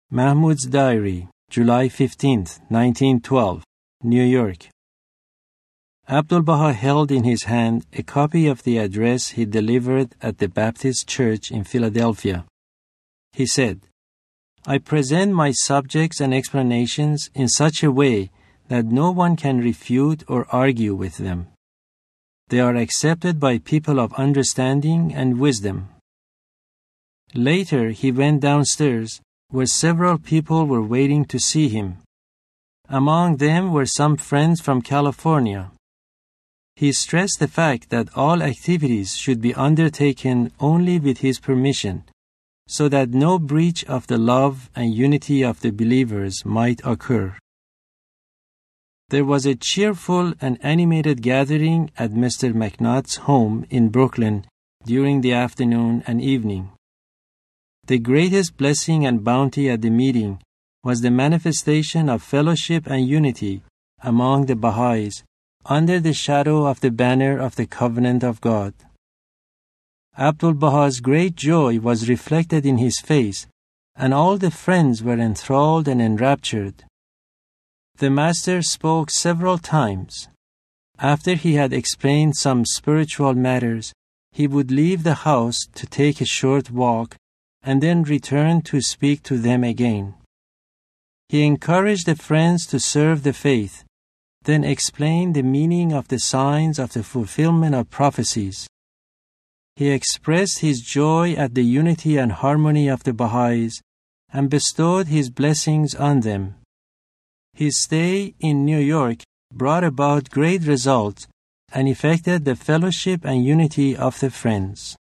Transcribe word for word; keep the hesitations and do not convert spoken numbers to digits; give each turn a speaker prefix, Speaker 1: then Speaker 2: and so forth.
Speaker 1: Mahmoud's Diary, July fifteenth, nineteen twelve, New York. Abdu'l-Baha held in his hand a copy of the address he delivered at the Baptist Church in Philadelphia. He said, "I present my subjects and explanations in such a way that no one can refute or argue with them. They are accepted by people of understanding and wisdom." Later, he went downstairs, where several people were waiting to see him. Among them were some friends from California. He stressed the fact that all activities should be undertaken only with his permission, so that no breach of the love and unity of the believers might occur. There was a cheerful and animated gathering at Mister McNutt's home in Brooklyn during the afternoon and evening. The greatest blessing and bounty at the meeting was the manifestation of fellowship and unity among the Baha'is under the shadow of the banner of the covenant of God. Abdu'l-Baha's great joy was reflected in his face, and all the friends were enthralled and enraptured. The Master spoke several times. After he had explained some spiritual matters, he would leave the house to take a short walk and then return to speak to them again. He encouraged the friends to serve the faith, then explained the meaning of the signs of the fulfillment of prophecies. He expressed his joy at the unity and harmony of the Baha'is and bestowed his blessings on them. His stay in New York brought about great results and effected the fellowship and unity of the friends.